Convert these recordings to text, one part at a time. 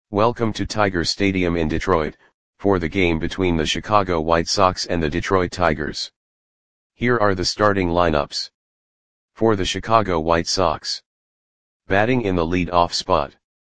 Welcome to Tiger Stadium in Detroit, for the game between the Chicago White Sox and the Detroit Tigers. Here are the starting lineups. For the Chicago White Sox. Batting in the lead-off spot.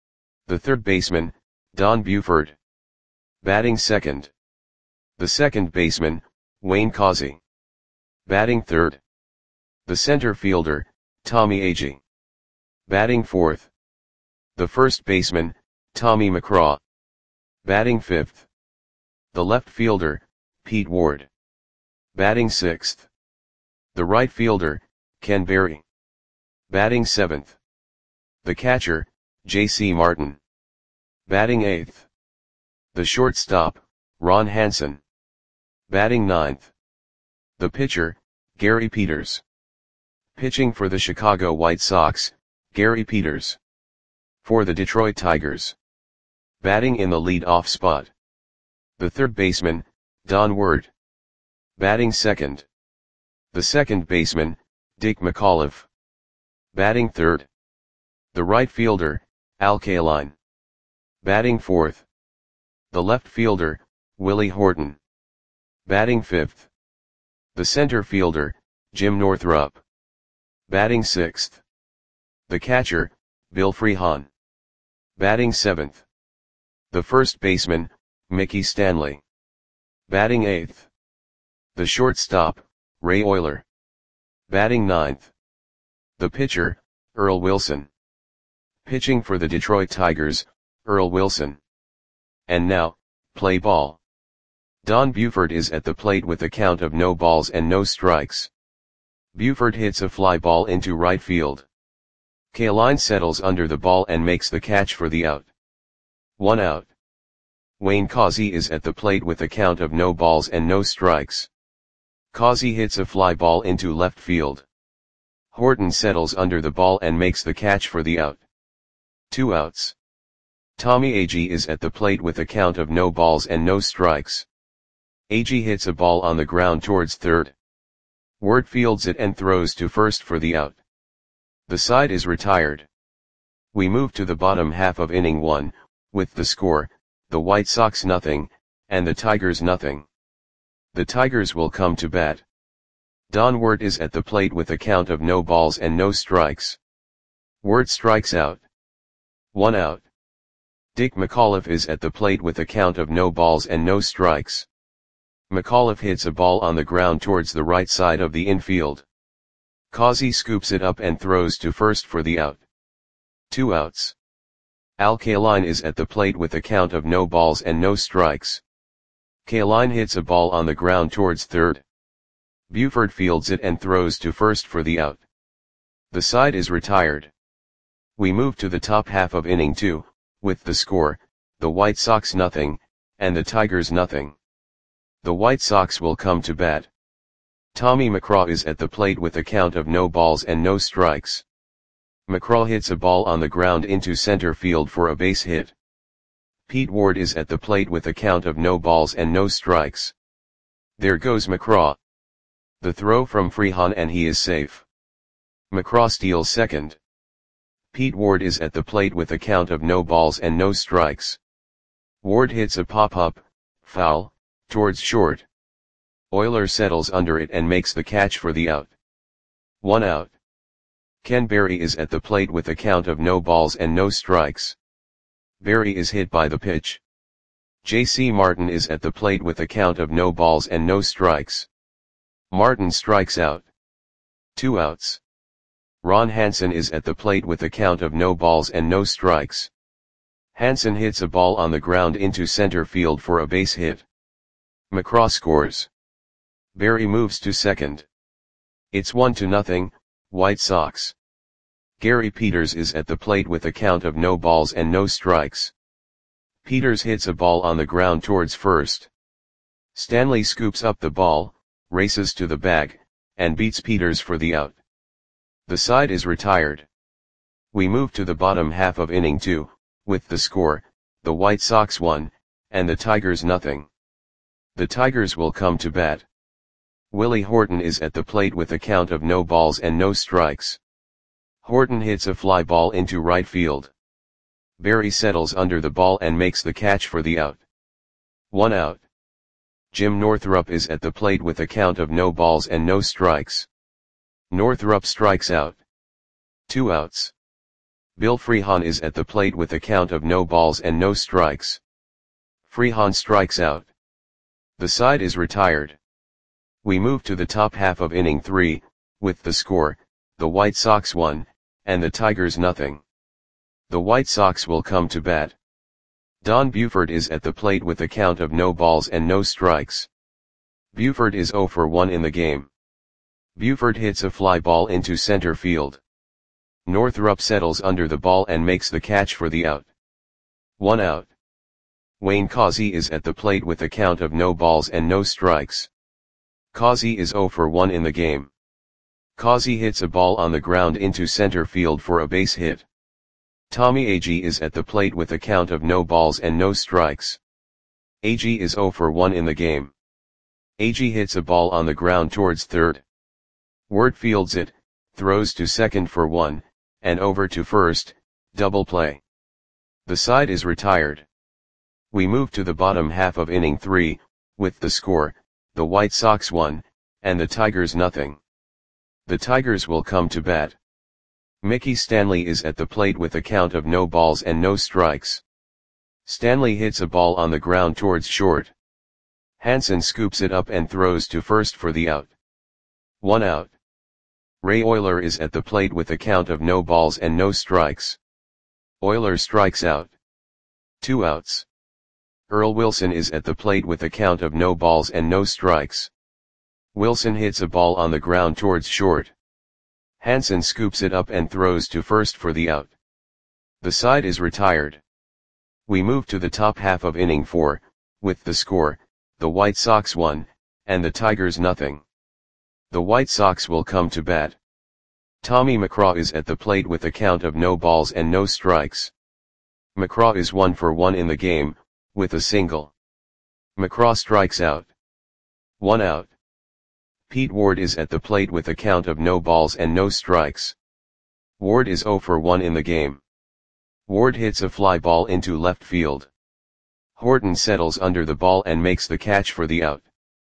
The third baseman, Don Buford. Batting second. The second baseman, Wayne Causey. Batting third. The center fielder, Tommy Agee. Batting fourth. The first baseman, Tommy McCraw. Batting fifth. The left fielder, Pete Ward. Batting sixth. The right fielder, Ken Berry. Batting seventh. The catcher, J.C. Martin. Batting eighth. The shortstop, Ron Hansen. Batting ninth. The pitcher, Gary Peters. Pitching for the Chicago White Sox, Gary Peters. For the Detroit Tigers. Batting in the lead-off spot. The third baseman, Don Ward. Batting second. The second baseman, Dick McAuliffe. Batting third. The right fielder, Al Kaline. Batting fourth. The left fielder, Willie Horton. Batting fifth. The center fielder, Jim Northrup. Batting sixth. The catcher, Bill Freehan. Batting seventh. The first baseman, Mickey Stanley. Batting eighth. The shortstop, Ray Oyler. Batting ninth. The pitcher, Earl Wilson. Pitching for the Detroit Tigers, Earl Wilson. And now, play ball. Don Buford is at the plate with a count of no balls and no strikes. Buford hits a fly ball into right field. Kaline settles under the ball and makes the catch for the out. 1 out. Wayne Causey is at the plate with a count of no balls and no strikes. Causey hits a fly ball into left field. Horton settles under the ball and makes the catch for the out. 2 outs. Tommy Agee is at the plate with a count of no balls and no strikes. Agee hits a ball on the ground towards third. Ward fields it and throws to first for the out. The side is retired. We move to the bottom half of inning 1, with the score, the White Sox 0, and the Tigers 0. The Tigers will come to bat. Don Ward is at the plate with a count of no balls and no strikes. Ward strikes out. 1 out. Dick McAuliffe is at the plate with a count of no balls and no strikes. McAuliffe hits a ball on the ground towards the right side of the infield. Causey scoops it up and throws to first for the out. 2 outs. Al Kaline is at the plate with a count of no balls and no strikes. Kaline hits a ball on the ground towards third. Buford fields it and throws to first for the out. The side is retired. We move to the top half of inning 2, with the score, the White Sox 0, and the Tigers 0. The White Sox will come to bat. Tommy McCraw is at the plate with a count of no balls and no strikes. McCraw hits a ball on the ground into center field for a base hit. Pete Ward is at the plate with a count of no balls and no strikes. There goes McCraw. The throw from Freehan and he is safe. McCraw steals second. Pete Ward is at the plate with a count of no balls and no strikes. Ward hits a pop-up, foul, towards short. Oyler settles under it and makes the catch for the out. 1 out. Ken Berry is at the plate with a count of no balls and no strikes. Berry is hit by the pitch. J.C. Martin is at the plate with a count of no balls and no strikes. Martin strikes out. 2 outs. Ron Hansen is at the plate with a count of no balls and no strikes. Hansen hits a ball on the ground into center field for a base hit. McCraw scores. Berry moves to second. It's 1-0, White Sox. Gary Peters is at the plate with a count of no balls and no strikes. Peters hits a ball on the ground towards first. Stanley scoops up the ball, races to the bag, and beats Peters for the out. The side is retired. We move to the bottom half of inning 2, with the score, the White Sox 1, and the Tigers 0. The Tigers will come to bat. Willie Horton is at the plate with a count of no balls and no strikes. Horton hits a fly ball into right field. Barry settles under the ball and makes the catch for the out. 1 out. Jim Northrup is at the plate with a count of no balls and no strikes. Northrup strikes out. 2 outs. Bill Freehan is at the plate with a count of no balls and no strikes. Freehan strikes out. The side is retired. We move to the top half of inning 3, with the score, the White Sox 1, and the Tigers nothing. The White Sox will come to bat. Don Buford is at the plate with a count of no balls and no strikes. Buford is 0 for 1 in the game. Buford hits a fly ball into center field. Northrup settles under the ball and makes the catch for the out. 1 out. Wayne Causey is at the plate with a count of no balls and no strikes. Causey is 0 for 1 in the game. Causey hits a ball on the ground into center field for a base hit. Tommy Agee is at the plate with a count of no balls and no strikes. Agee is 0 for 1 in the game. Agee hits a ball on the ground towards third. Wirt fields it, throws to second for 1, and over to first, double play. The side is retired. We move to the bottom half of inning 3, with the score, the White Sox 1, and the Tigers nothing. The Tigers will come to bat. Mickey Stanley is at the plate with a count of no balls and no strikes. Stanley hits a ball on the ground towards short. Hansen scoops it up and throws to first for the out. 1 out. Ray Oyler is at the plate with a count of no balls and no strikes. Oyler strikes out. 2 outs. Earl Wilson is at the plate with a count of no balls and no strikes. Wilson hits a ball on the ground towards short. Hansen scoops it up and throws to first for the out. The side is retired. We move to the top half of inning 4, with the score, the White Sox 1, and the Tigers nothing. The White Sox will come to bat. Tommy McCraw is at the plate with a count of no balls and no strikes. McCraw is 1 for 1 in the game, with a single. McCraw strikes out. 1 out. Pete Ward is at the plate with a count of no balls and no strikes. Ward is 0 for 1 in the game. Ward hits a fly ball into left field. Horton settles under the ball and makes the catch for the out.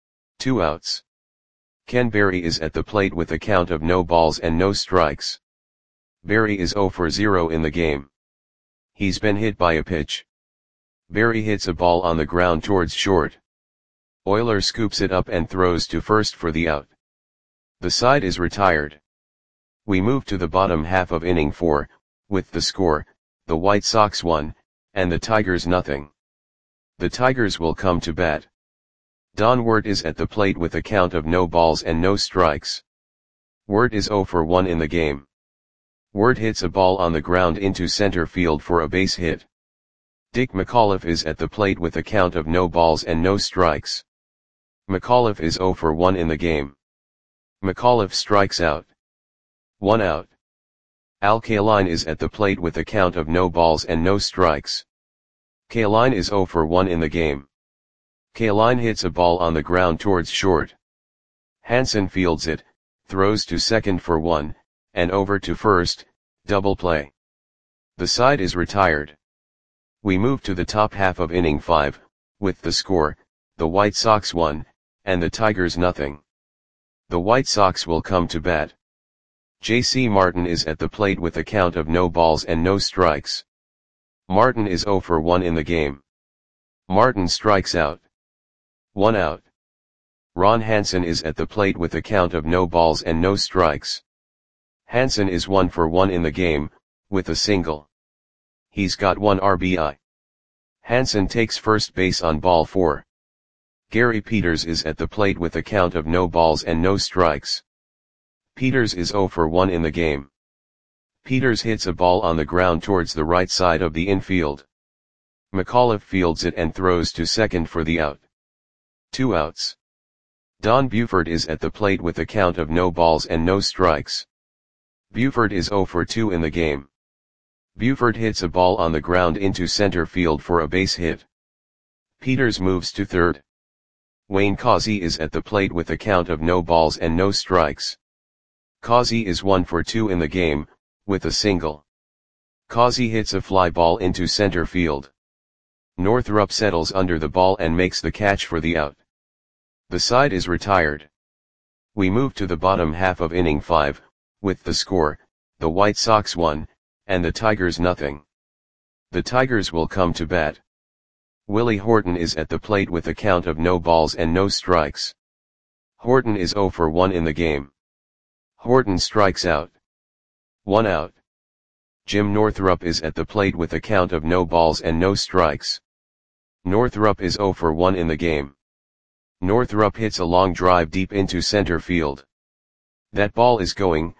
2 outs. Ken Berry is at the plate with a count of no balls and no strikes. Berry is 0 for 0 in the game. He's been hit by a pitch. Berry hits a ball on the ground towards short. Oyler scoops it up and throws to first for the out. The side is retired. We move to the bottom half of inning 4, with the score, the White Sox 1, and the Tigers nothing. The Tigers will come to bat. Don Wirt is at the plate with a count of no balls and no strikes. Wirt is 0 for 1 in the game. Wirt hits a ball on the ground into center field for a base hit. Dick McAuliffe is at the plate with a count of no balls and no strikes. McAuliffe is 0 for 1 in the game. McAuliffe strikes out. 1 out. Al Kaline is at the plate with a count of no balls and no strikes. Kaline is 0 for 1 in the game. Kaline hits a ball on the ground towards short. Hansen fields it, throws to second for 1, and over to first, double play. The side is retired. We move to the top half of inning 5, with the score, the White Sox 1, and the Tigers nothing. The White Sox will come to bat. J.C. Martin is at the plate with a count of no balls and no strikes. Martin is 0 for 1 in the game. Martin strikes out. 1 out. Ron Hansen is at the plate with a count of no balls and no strikes. Hansen is 1 for 1 in the game, with a single. He's got 1 RBI. Hansen takes first base on ball 4. Gary Peters is at the plate with a count of no balls and no strikes. Peters is 0 for 1 in the game. Peters hits a ball on the ground towards the right side of the infield. McAuliffe fields it and throws to second for the out. 2 outs. Don Buford is at the plate with a count of no balls and no strikes. Buford is 0 for 2 in the game. Buford hits a ball on the ground into center field for a base hit. Peters moves to third. Wayne Causey is at the plate with a count of no balls and no strikes. Causey is 1 for 2 in the game, with a single. Causey hits a fly ball into center field. Northrup settles under the ball and makes the catch for the out. The side is retired. We move to the bottom half of inning 5, with the score, the White Sox 1, and the Tigers nothing. The Tigers will come to bat. Willie Horton is at the plate with a count of no balls and no strikes. Horton is 0 for 1 in the game. Horton strikes out. 1 out. Jim Northrup is at the plate with a count of no balls and no strikes. Northrup is 0 for 1 in the game. Northrup hits a long drive deep into center field. That ball is going,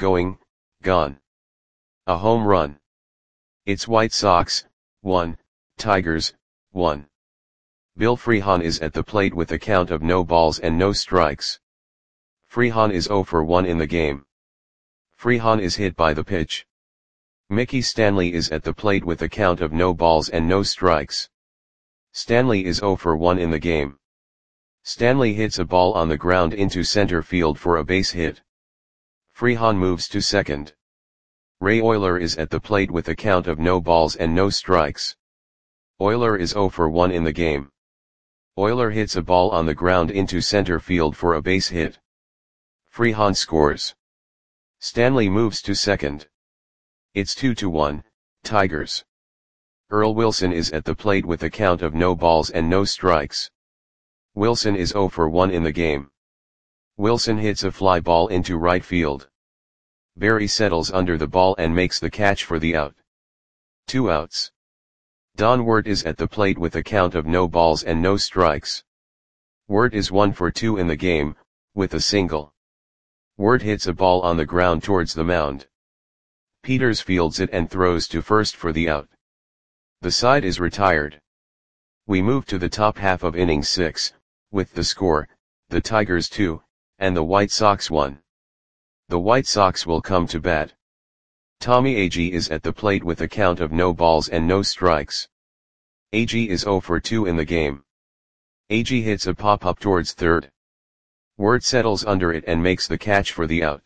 gone. A home run. It's White Sox, 1, Tigers, 1. Bill Freehan is at the plate with a count of no balls and no strikes. Freehan is 0 for 1 in the game. Freehan is hit by the pitch. Mickey Stanley is at the plate with a count of no balls and no strikes. Stanley is 0 for 1 in the game. Stanley hits a ball on the ground into center field for a base hit. Freehan moves to second. Ray Oyler is at the plate with a count of no balls and no strikes. Oyler is 0 for 1 in the game. Oyler hits a ball on the ground into center field for a base hit. Freehan scores. Stanley moves to second. It's 2-1, Tigers. Earl Wilson is at the plate with a count of no balls and no strikes. Wilson is 0 for 1 in the game. Wilson hits a fly ball into right field. Barry settles under the ball and makes the catch for the out. 2 outs. Don Wirt is at the plate with a count of no balls and no strikes. Wirt is 1 for 2 in the game, with a single. Wirt hits a ball on the ground towards the mound. Peters fields it and throws to first for the out. The side is retired. We move to the top half of inning 6, with the score, the Tigers 2, and the White Sox 1. The White Sox will come to bat. Tommy Agee is at the plate with a count of no balls and no strikes. Agee is 0 for 2 in the game. Agee hits a pop-up towards third. Wirt settles under it and makes the catch for the out.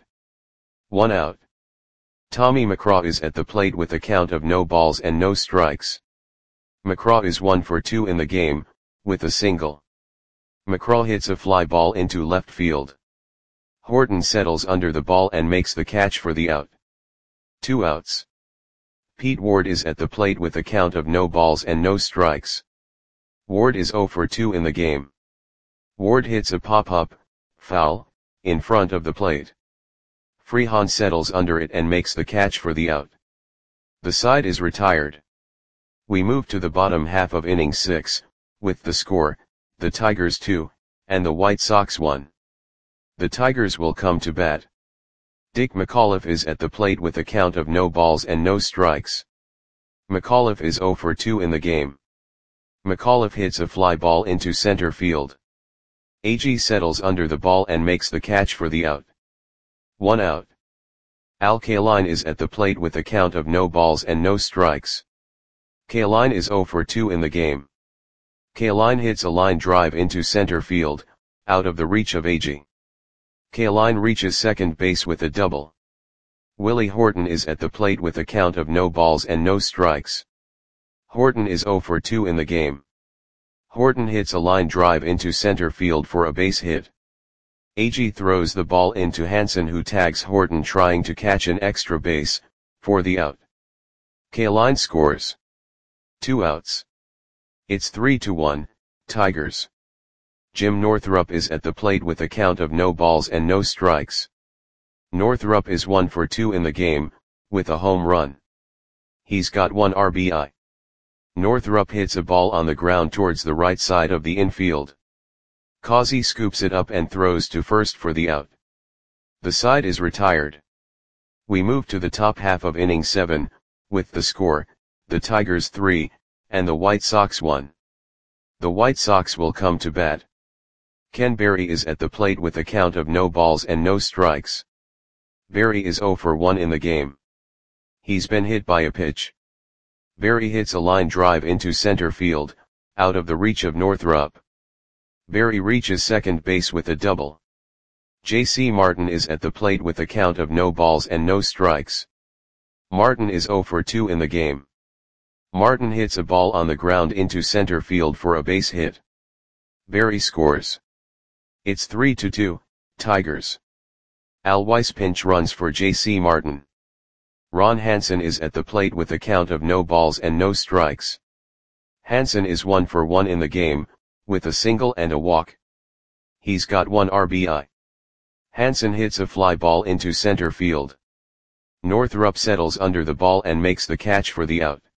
1 out. Tommy McCraw is at the plate with a count of no balls and no strikes. McCraw is 1 for 2 in the game, with a single. McCraw hits a fly ball into left field. Horton settles under the ball and makes the catch for the out. 2 outs. Pete Ward is at the plate with a count of no balls and no strikes. Ward is 0 for 2 in the game. Ward hits a pop-up, foul, in front of the plate. Freehan settles under it and makes the catch for the out. The side is retired. We move to the bottom half of inning 6, with the score, the Tigers 2, and the White Sox 1. The Tigers will come to bat. Dick McAuliffe is at the plate with a count of no balls and no strikes. McAuliffe is 0 for 2 in the game. McAuliffe hits a fly ball into center field. Agee settles under the ball and makes the catch for the out. 1 out. Al Kaline is at the plate with a count of no balls and no strikes. Kaline is 0 for 2 in the game. Kaline hits a line drive into center field, out of the reach of Agee. Kaline reaches second base with a double. Willie Horton is at the plate with a count of no balls and no strikes. Horton is 0 for 2 in the game. Horton hits a line drive into center field for a base hit. Agee throws the ball into Hansen, who tags Horton trying to catch an extra base, for the out. Kaline scores. 2 outs. It's 3-1, Tigers. Jim Northrup is at the plate with a count of no balls and no strikes. Northrup is 1 for 2 in the game, with a home run. He's got 1 RBI. Northrup hits a ball on the ground towards the right side of the infield. Causey scoops it up and throws to first for the out. The side is retired. We move to the top half of inning 7, with the score, the Tigers 3, and the White Sox 1. The White Sox will come to bat. Ken Berry is at the plate with a count of no balls and no strikes. Berry is 0 for 1 in the game. He's been hit by a pitch. Berry hits a line drive into center field, out of the reach of Northrup. Berry reaches second base with a double. J.C. Martin is at the plate with a count of no balls and no strikes. Martin is 0 for 2 in the game. Martin hits a ball on the ground into center field for a base hit. Barry scores. It's 3-2, Tigers. Al Weiss pinch runs for J.C. Martin. Ron Hansen is at the plate with a count of no balls and no strikes. Hansen is 1 for 1 in the game, with a single and a walk. He's got 1 RBI. Hansen hits a fly ball into center field. Northrup settles under the ball and makes the catch for the out.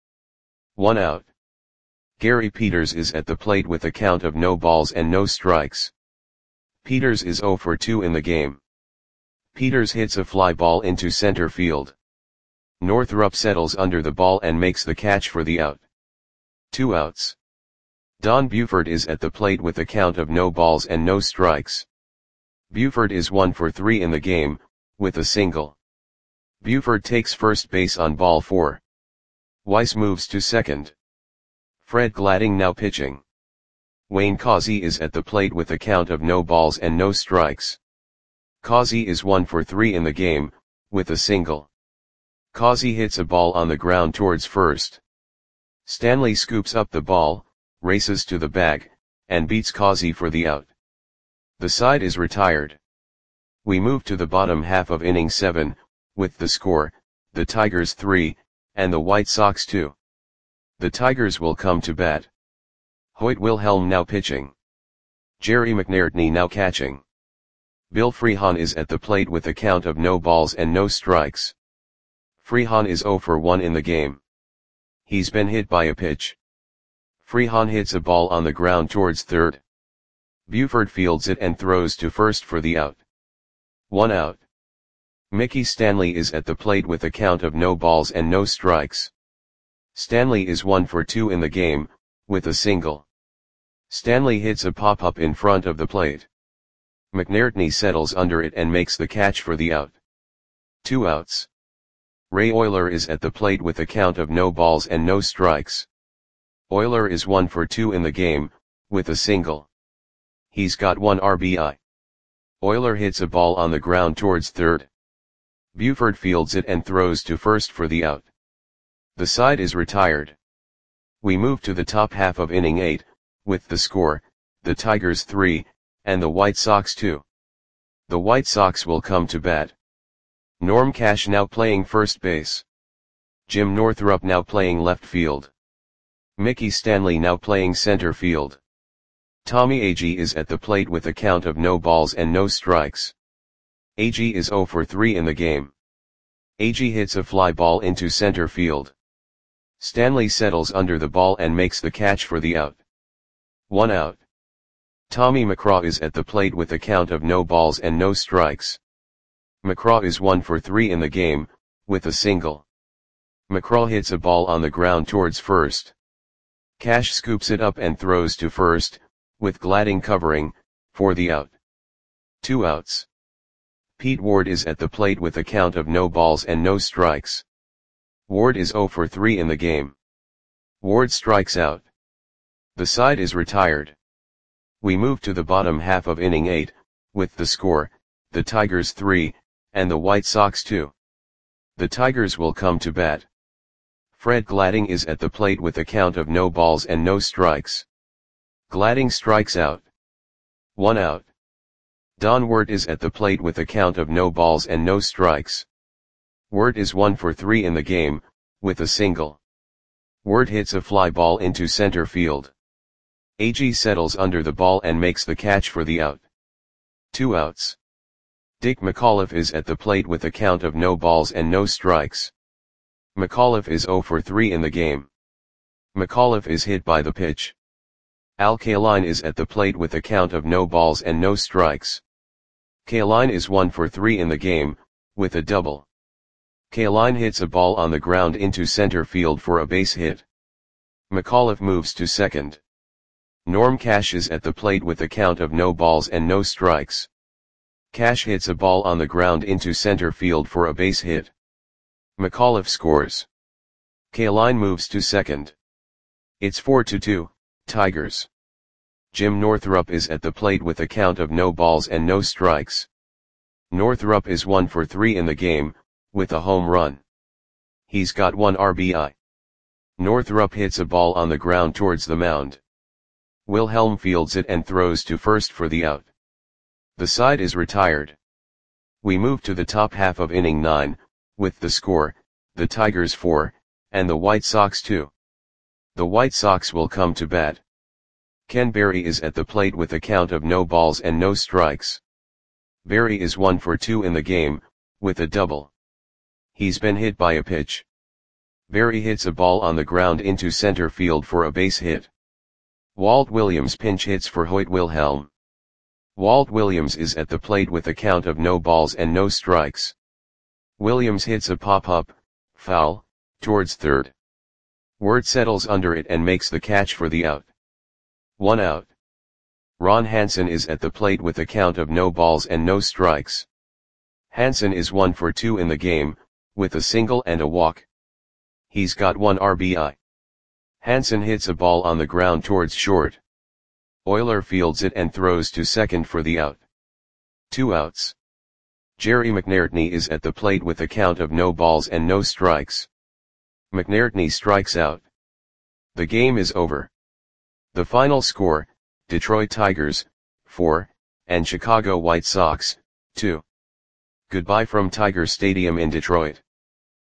1 out. Gary Peters is at the plate with a count of no balls and no strikes. Peters is 0 for 2 in the game. Peters hits a fly ball into center field. Northrup settles under the ball and makes the catch for the out. 2 outs. Don Buford is at the plate with a count of no balls and no strikes. Buford is 1 for 3 in the game, with a single. Buford takes first base on ball 4. Weiss moves to second. Fred Gladding now pitching. Wayne Causey is at the plate with a count of no balls and no strikes. Causey is 1 for 3 in the game, with a single. Causey hits a ball on the ground towards first. Stanley scoops up the ball, races to the bag, and beats Causey for the out. The side is retired. We move to the bottom half of inning 7, with the score, the Tigers 3, and the White Sox 2. The Tigers will come to bat. Hoyt Wilhelm now pitching. Jerry McNairtney now catching. Bill Freehan is at the plate with a count of no balls and no strikes. Freehan is 0 for 1 in the game. He's been hit by a pitch. Freehan hits a ball on the ground towards third. Buford fields it and throws to first for the out. 1 out. Mickey Stanley is at the plate with a count of no balls and no strikes. Stanley is 1 for 2 in the game, with a single. Stanley hits a pop-up in front of the plate. McNairtney settles under it and makes the catch for the out. 2 outs. Ray Oyler is at the plate with a count of no balls and no strikes. Oyler is 1 for 2 in the game, with a single. He's got 1 RBI. Oyler hits a ball on the ground towards third. Buford fields it and throws to first for the out. The side is retired. We move to the top half of inning 8, with the score, the Tigers 3, and the White Sox 2. The White Sox will come to bat. Norm Cash now playing first base. Jim Northrup now playing left field. Mickey Stanley now playing center field. Tommy Agee is at the plate with a count of no balls and no strikes. Agee is 0 for 3 in the game. Agee hits a fly ball into center field. Stanley settles under the ball and makes the catch for the out. 1 out. Tommy McCraw is at the plate with a count of no balls and no strikes. McCraw is 1 for 3 in the game, with a single. McCraw hits a ball on the ground towards first. Cash scoops it up and throws to first, with Gladding covering, for the out. 2 outs. Pete Ward is at the plate with a count of no balls and no strikes. Ward is 0 for 3 in the game. Ward strikes out. The side is retired. We move to the bottom half of inning 8, with the score, the Tigers 3, and the White Sox 2. The Tigers will come to bat. Fred Gladding is at the plate with a count of no balls and no strikes. Gladding strikes out. 1 out. Don Wirt is at the plate with a count of no balls and no strikes. Wirt is 1 for 3 in the game, with a single. Wirt hits a fly ball into center field. Agee settles under the ball and makes the catch for the out. 2 outs. Dick McAuliffe is at the plate with a count of no balls and no strikes. McAuliffe is 0 for 3 in the game. McAuliffe is hit by the pitch. Al Kaline is at the plate with a count of no balls and no strikes. Kaline is 1 for 3 in the game, with a double. Kaline hits a ball on the ground into center field for a base hit. McAuliffe moves to second. Norm Cash is at the plate with a count of no balls and no strikes. Cash hits a ball on the ground into center field for a base hit. McAuliffe scores. Kaline moves to second. It's 4-2, Tigers. Jim Northrup is at the plate with a count of no balls and no strikes. Northrup is 1 for 3 in the game, with a home run. He's got 1 RBI. Northrup hits a ball on the ground towards the mound. Wilhelm fields it and throws to first for the out. The side is retired. We move to the top half of inning 9, with the score, the Tigers 4, and the White Sox 2. The White Sox will come to bat. Ken Berry is at the plate with a count of no balls and no strikes. Berry is 1 for 2 in the game, with a double. He's been hit by a pitch. Berry hits a ball on the ground into center field for a base hit. Walt Williams pinch hits for Hoyt Wilhelm. Walt Williams is at the plate with a count of no balls and no strikes. Williams hits a pop-up, foul, towards third. Wirt settles under it and makes the catch for the out. 1 out. Ron Hansen is at the plate with a count of no balls and no strikes. Hansen is 1 for 2 in the game, with a single and a walk. He's got 1 RBI. Hansen hits a ball on the ground towards short. Euler fields it and throws to second for the out. 2 outs. Jerry McNairtney is at the plate with a count of no balls and no strikes. McNairtney strikes out. The game is over. The final score, Detroit Tigers, 4, and Chicago White Sox, 2. Goodbye from Tiger Stadium in Detroit.